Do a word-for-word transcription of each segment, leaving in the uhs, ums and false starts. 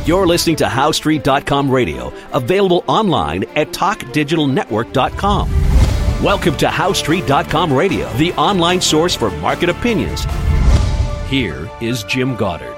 You're listening to How Street dot com radio, available online at talk digital network dot com. Welcome to How Street dot com radio, the online source for market opinions. Here is Jim Goddard.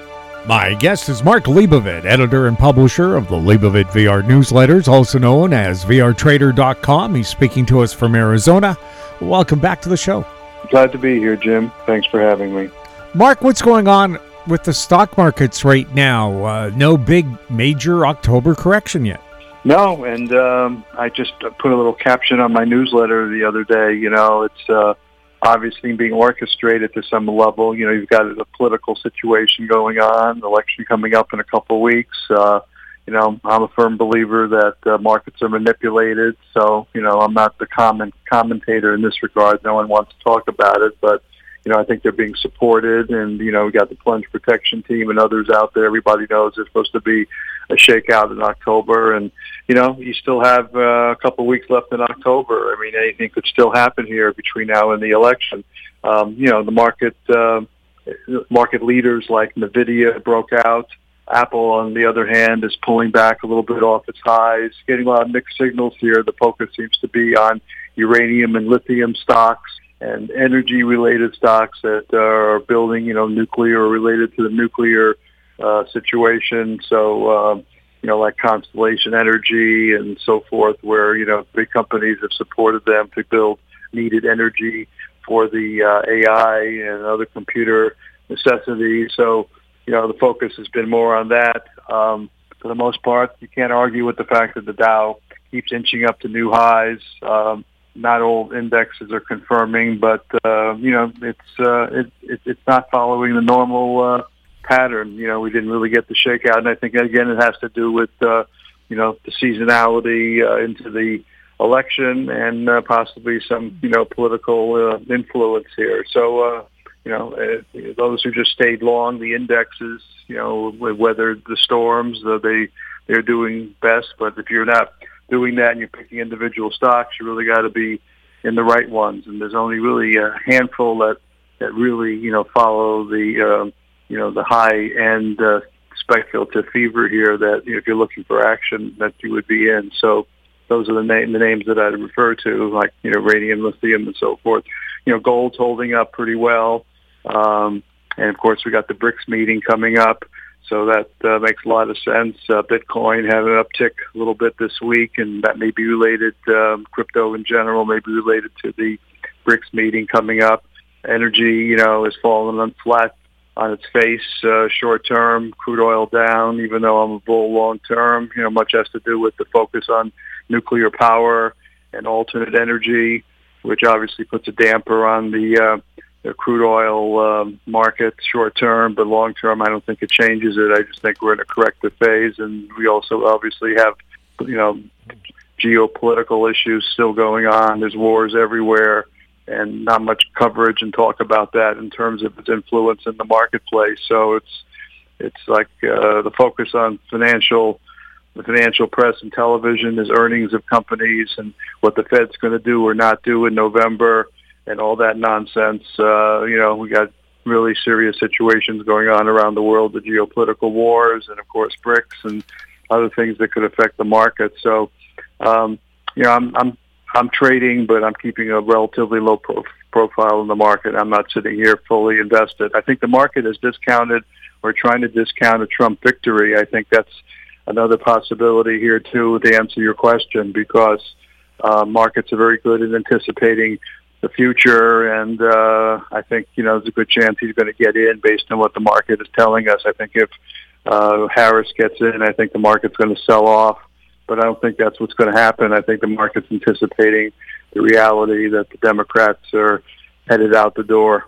My guest is Mark Leibovit, editor and publisher of the Leibovit V R newsletters, also known as V R Trader dot com. He's speaking to us from Arizona. Welcome back to the show. Glad to be here, Jim. Thanks for having me. Mark, what's going on with the stock markets right now? Uh, no big major October correction yet. No, and um, I just put a little caption on my newsletter the other day. You know, it's uh, obviously being orchestrated to some level. You know, you've got a political situation going on, election coming up in a couple of weeks. Uh, you know, I'm a firm believer that uh, markets are manipulated. So, you know, I'm not the common commentator in this regard. No one wants to talk about it, but you know, I think they're being supported, and, you know, we got the plunge protection team and others out there. Everybody knows there's supposed to be a shakeout in October, and, you know, you still have uh, a couple of weeks left in October. I mean, anything could still happen here between now and the election. Um, you know, the market, uh, market leaders like NVIDIA broke out. Apple, on the other hand, is pulling back a little bit off its highs, getting a lot of mixed signals here. The focus seems to be on uranium and lithium stocks and energy-related stocks that uh, are building, you know, nuclear related to the nuclear uh, situation. So, uh, you know, like Constellation Energy and so forth, where, you know, big companies have supported them to build needed energy for the uh, A I and other computer necessities. So, you know, the focus has been more on that. Um, for the most part, you can't argue with the fact that the Dow keeps inching up to new highs. Um, Not all indexes are confirming, but uh, you know, it's uh, it, it, it's not following the normal uh, pattern. You know, we didn't really get the shakeout, and I think again it has to do with uh, you know, the seasonality uh, into the election and uh, possibly some, you know, political uh, influence here. So uh, you know, uh, those who just stayed long, the indexes, you know, weathered the storms. Uh, they they're doing best, but if you're not doing that and you're picking individual stocks, you really got to be in the right ones. And there's only really a handful that, that really, you know, follow the, uh, you know, the high-end uh, speculative fever here that, you know, if you're looking for action, that you would be in. So those are the, name, the names that I'd refer to, like, you know, radium, lithium, and so forth. You know, gold's holding up pretty well. Um, and, of course, we got the BRICS meeting coming up. So that uh, makes a lot of sense. Uh, Bitcoin had an uptick a little bit this week, and that may be related, um, crypto in general may be related to the BRICS meeting coming up. Energy, you know, is falling on flat on its face uh, short term. Crude oil down, even though I'm a bull long term. You know, much has to do with the focus on nuclear power and alternate energy, which obviously puts a damper on the uh, the crude oil um, market short term, but long term, I don't think it changes it. I just think we're in a corrective phase, and we also obviously have, you know, geopolitical issues still going on. There's wars everywhere, and not much coverage and talk about that in terms of its influence in the marketplace. So it's it's like uh, the focus on financial, the financial press and television is earnings of companies and what the Fed's going to do or not do in November, and all that nonsense. Uh, you know, we got really serious situations going on around the world, the geopolitical wars, and of course BRICS and other things that could affect the market. So, um, you know, I'm I'm I'm trading, but I'm keeping a relatively low pro- profile in the market. I'm not sitting here fully invested. I think the market is discounted or trying to discount a Trump victory. I think that's another possibility here too, to answer your question, because uh, markets are very good at anticipating the future, and uh, I think, you know, there's a good chance he's going to get in based on what the market is telling us. I think if uh, Harris gets in, I think the market's going to sell off, but I don't think that's what's going to happen. I think the market's anticipating the reality that the Democrats are headed out the door.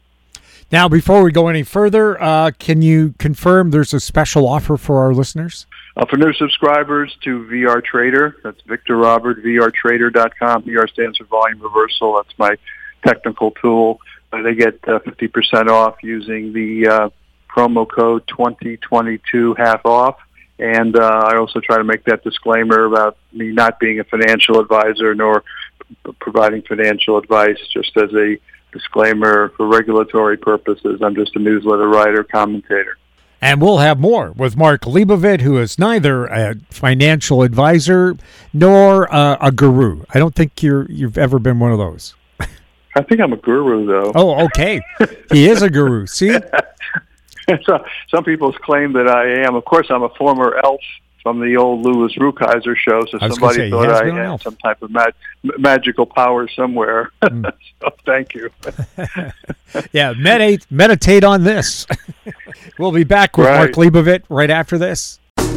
Now, before we go any further, uh, can you confirm there's a special offer for our listeners? Uh, for new subscribers to V R Trader, that's Victor Robert, V R Trader dot com. V R stands for Volume Reversal. That's my technical tool. Uh, they get uh, fifty percent off using the uh, promo code twenty twenty-two, half off. And uh, I also try to make that disclaimer about me not being a financial advisor nor p- providing financial advice, just as a disclaimer for regulatory purposes. I'm just a newsletter writer, commentator. And we'll have more with Mark Leibovit, who is neither a financial advisor nor uh, a guru. I don't think you're, you've ever been one of those. I think I'm a guru, though. Oh, okay. He is a guru. See? so, some people claim that I am. Of course, I'm a former elf from the old Louis Rukeyser show, so somebody say, thought I had elf. some type of mag- magical power somewhere. Mm. So thank you. yeah, meditate, meditate on this. We'll be back with right. Mark Leibovit right after this.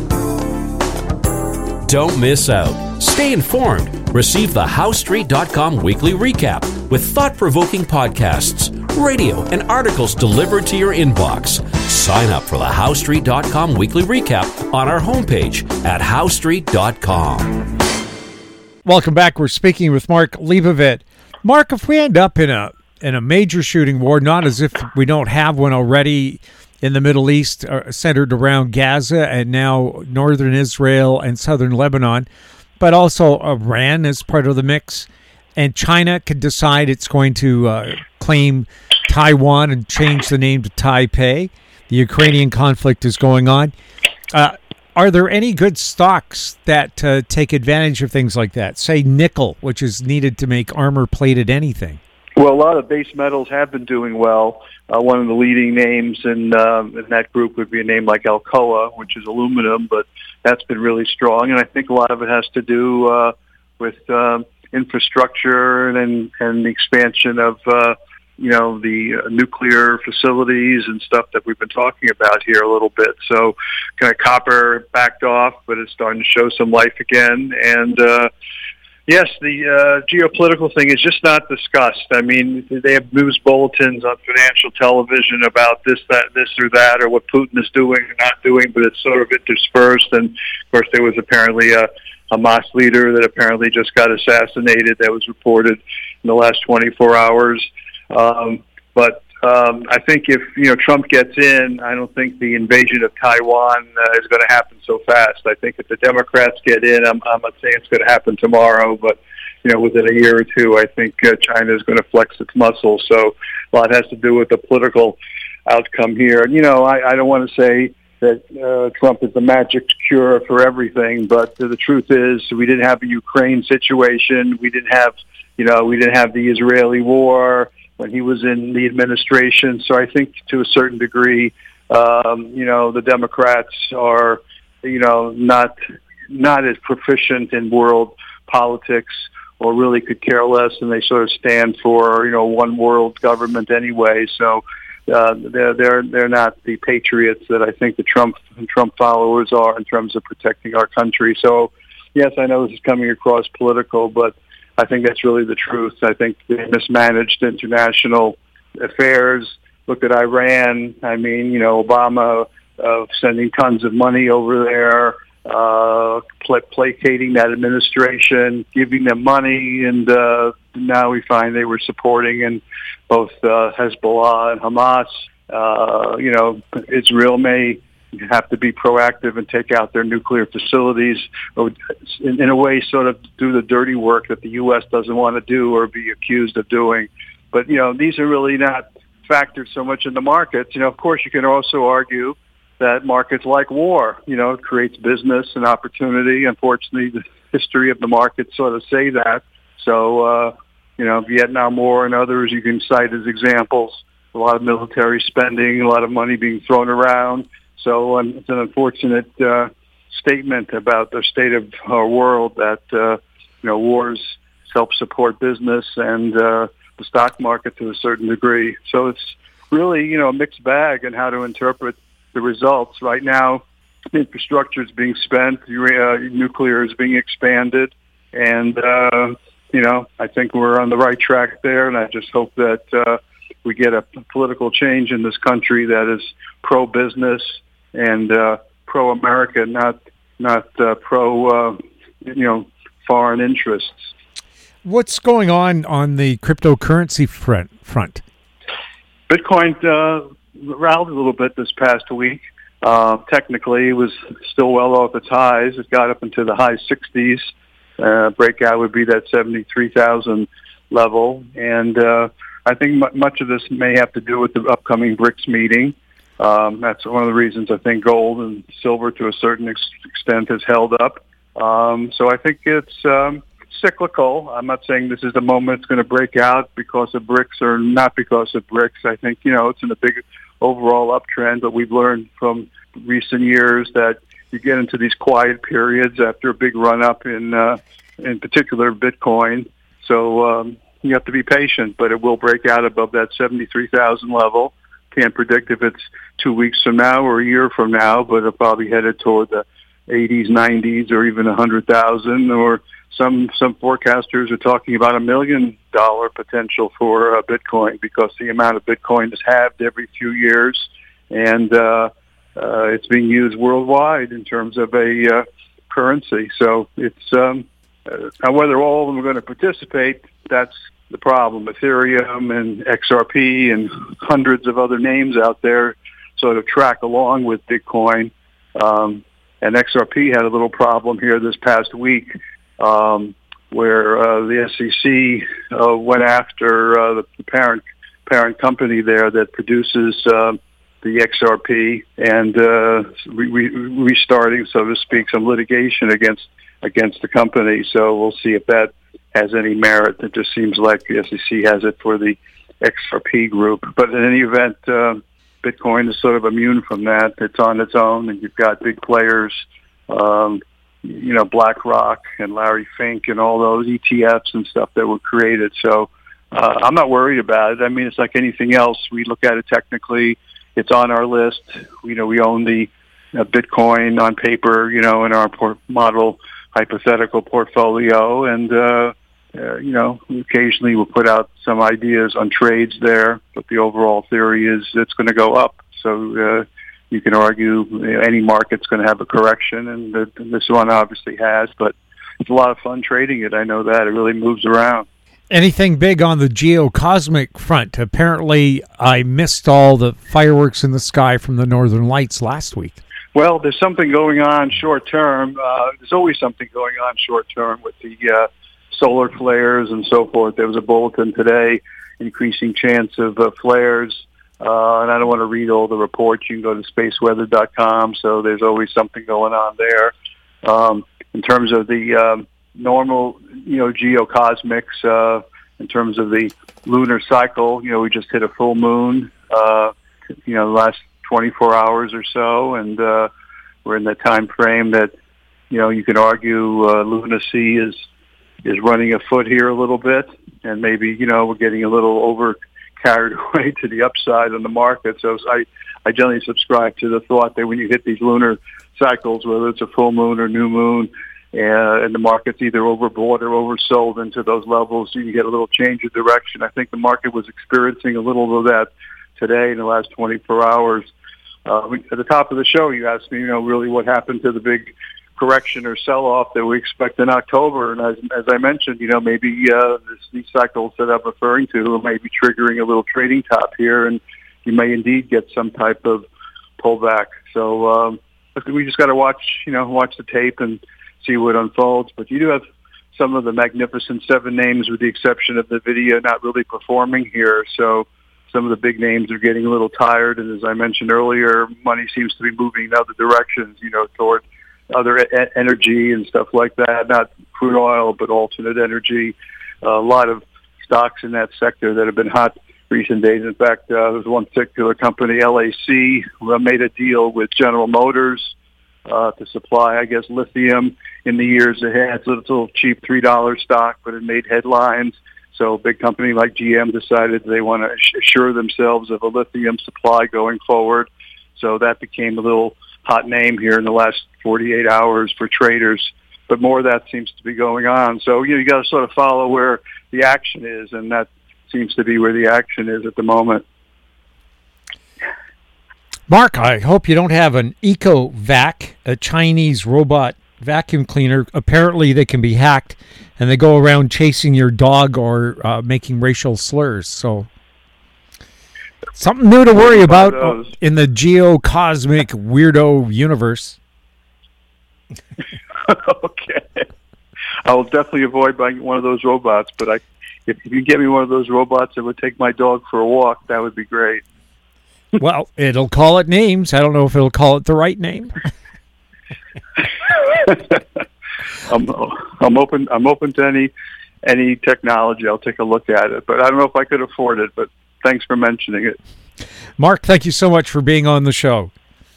Don't miss out. Stay informed. Receive the How Street dot com weekly recap with thought-provoking podcasts, radio, and articles delivered to your inbox. Sign up for the How Street dot com weekly recap on our homepage at How Street dot com. Welcome back. We're speaking with Mark Leibovit. Mark, if we end up in a in a major shooting war, not as if we don't have one already in the Middle East, uh, centered around Gaza and now northern Israel and southern Lebanon, but also Iran is part of the mix, and China could decide it's going to uh, claim Taiwan and change the name to Taipei. The Ukrainian conflict is going on. Uh, are there any good stocks that uh, take advantage of things like that? Say nickel, which is needed to make armor-plated anything. Well, a lot of base metals have been doing well. Uh, one of the leading names in, uh, in that group would be a name like Alcoa, which is aluminum, but that's been really strong. And I think a lot of it has to do uh, with uh, infrastructure and, and the expansion of, uh, you know, the uh, nuclear facilities and stuff that we've been talking about here a little bit. So kind of copper backed off, but it's starting to show some life again. And, uh, Yes, the uh, geopolitical thing is just not discussed. I mean, they have news bulletins on financial television about this, that, this or that, or what Putin is doing or not doing, but it's sort of interspersed. And, of course, there was apparently a Hamas leader that apparently just got assassinated that was reported in the last twenty-four hours. Um, but um, I think if, you know, Trump gets in, I don't think the invasion of Taiwan uh, is going to happen so fast. I think if the Democrats get in, I'm, I'm not saying it's going to happen tomorrow, but, you know, within a year or two, I think uh, China is going to flex its muscles. So a lot has to do with the political outcome here. And, you know, I, I don't want to say that uh, Trump is the magic cure for everything, but the truth is we didn't have a Ukraine situation. We didn't have, you know, we didn't have the Israeli war when he was in the administration. So I think to a certain degree, um, you know, the Democrats are, you know, not not as proficient in world politics or really could care less, and they sort of stand for, you know, one world government anyway. So uh, they're they're they're not the patriots that I think the Trump Trump followers are in terms of protecting our country. So yes, I know this is coming across political, but I think that's really the truth. I think they mismanaged international affairs. Look at Iran. I mean, you know, Obama uh, sending tons of money over there, uh, pl- placating that administration, giving them money, and uh, now we find they were supporting in both uh, Hezbollah and Hamas. Uh, you know, Israel may have to be proactive and take out their nuclear facilities, or in, in a way sort of do the dirty work that the U S doesn't want to do or be accused of doing. But, you know, these are really not factored so much in the markets. You know, of course, you can also argue that markets like war, you know, it creates business and opportunity. Unfortunately, the history of the markets sort of say that. So, uh, you know, Vietnam War and others you can cite as examples. A lot of military spending, a lot of money being thrown around. So um, it's an unfortunate uh, statement about the state of our world that, uh, you know, wars help support business and uh, the stock market to a certain degree. So it's really, you know, a mixed bag in how to interpret the results. Right now, infrastructure is being spent, uh, nuclear is being expanded, and, uh, you know, I think we're on the right track there, and I just hope that uh, we get a political change in this country that is pro-business and uh, pro-America, not not uh, pro, uh, you know, foreign interests. What's going on on the cryptocurrency front? front? Bitcoin uh, rallied a little bit this past week. Uh, technically, it was still well off its highs. It got up into the high sixties. Uh, breakout would be that seventy-three thousand level. And uh, I think m- much of this may have to do with the upcoming BRICS meeting. Um, that's one of the reasons I think gold and silver to a certain ex- extent has held up. Um, so I think it's um, cyclical. I'm not saying this is the moment it's going to break out because of BRICS or not because of BRICS. I think, you know, it's in a big overall uptrend, but we've learned from recent years that you get into these quiet periods after a big run-up in, uh, in particular, Bitcoin. So um, you have to be patient, but it will break out above that seventy-three thousand level. Can't predict if it's two weeks from now or a year from now, but it'll probably headed toward the eighties, nineties, or even one hundred thousand. Or some some forecasters are talking about a million dollar potential for uh, Bitcoin because the amount of Bitcoin is halved every few years, and uh, uh, it's being used worldwide in terms of a uh, currency. So it's um, uh, now whether all of them are going to participate, that's the problem. Ethereum and X R P and hundreds of other names out there sort of track along with Bitcoin. Um, and X R P had a little problem here this past week um, where uh, the S E C uh, went after uh, the parent parent company there that produces uh, the X R P and uh, re- re- restarting, so to speak, some litigation against against the company. So we'll see if that has any merit. It just seems like the S E C has it for the X R P group. But in any event, uh, Bitcoin is sort of immune from that. It's on its own, and you've got big players, um, you know, BlackRock and Larry Fink and all those E T Fs and stuff that were created. So uh, I'm not worried about it. I mean, it's like anything else. We look at it technically. It's on our list. You know, we own the uh, Bitcoin on paper, you know, in our port- model hypothetical portfolio, and uh, uh, you know, occasionally we'll put out some ideas on trades there, but the overall theory is it's going to go up. So uh, you can argue you know, any market's going to have a correction, and, the, and this one obviously has, but it's a lot of fun trading it. I know that. It really moves around. Anything big on the geocosmic front? Apparently, I missed all the fireworks in the sky from the Northern Lights last week. Well, there's something going on short term. Uh, there's always something going on short term with the uh, solar flares and so forth. There was a bulletin today, increasing chance of uh, flares. Uh, and I don't want to read all the reports. You can go to space weather dot com. So there's always something going on there. Um, in terms of the um, normal, you know, geocosmics, uh, in terms of the lunar cycle, you know, we just hit a full moon, uh, you know, the last twenty-four hours or so, and uh, we're in that time frame that, you know, you can argue uh, lunacy is is running afoot here a little bit, and maybe, you know, we're getting a little over carried away to the upside on the market. So I, I generally subscribe to the thought that when you hit these lunar cycles, whether it's a full moon or new moon, uh, and the market's either overbought or oversold into those levels, you can get a little change of direction. I think the market was experiencing a little of that today in the last twenty-four hours. Uh, at the top of the show, you asked me, you know, really what happened to the big correction or sell-off that we expect in October. And as, as I mentioned, you know, maybe uh, this, these cycles that I'm referring to may be triggering a little trading top here, and you may indeed get some type of pullback. So um, we just got to watch, you know, watch the tape and see what unfolds. But you do have some of the Magnificent Seven names, with the exception of the video, not really performing here. So some of the big names are getting a little tired, and as I mentioned earlier, money seems to be moving in other directions, you know, toward other e- energy and stuff like that, not crude oil, but alternate energy. Uh, a lot of stocks in that sector that have been hot recent days. In fact, uh, there's one particular company, L A C, who made a deal with General Motors uh, to supply, I guess, lithium in the years ahead. So it's a little cheap three dollar stock, but it made headlines. So a big company like G M decided they want to assure themselves of a lithium supply going forward. So that became a little hot name here in the last forty-eight hours for traders. But more of that seems to be going on. So, you know, you got to sort of follow where the action is, and that seems to be where the action is at the moment. Mark, I hope you don't have an EcoVac, a Chinese robot vacuum cleaner. Apparently they can be hacked, and they go around chasing your dog or uh, making racial slurs. So something new to worry about in the geocosmic weirdo universe. Okay. I will definitely avoid buying one of those robots, but I, if you get me one of those robots that would take my dog for a walk, that would be great. Well, it'll call it names. I don't know if it'll call it the right name. I'm I'm open. I'm open to any any technology. I'll take a look at it, but I don't know if I could afford it. But thanks for mentioning it. Mark, thank you so much for being on the show.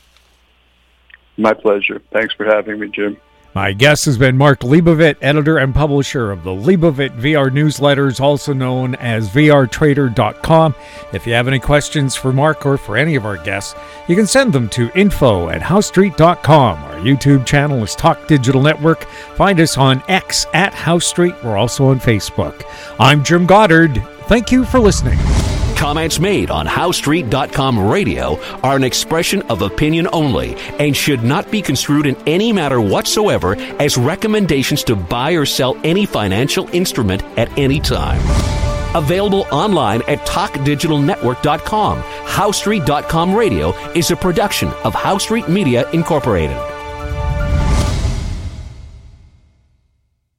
My pleasure. Thanks for having me, Jim. My guest has been Mark Leibovit, editor and publisher of the Leibovit V R newsletters, also known as V R trader dot com. If you have any questions for Mark or for any of our guests, you can send them to info at house street dot com. Our YouTube channel is Talk Digital Network. Find us on X at House Street. We're also on Facebook. I'm Jim Goddard. Thank you for listening. Comments made on house street dot com radio are an expression of opinion only and should not be construed in any matter whatsoever as recommendations to buy or sell any financial instrument at any time. Available online at talk digital network dot com. house street dot com radio is a production of House Street Media Incorporated.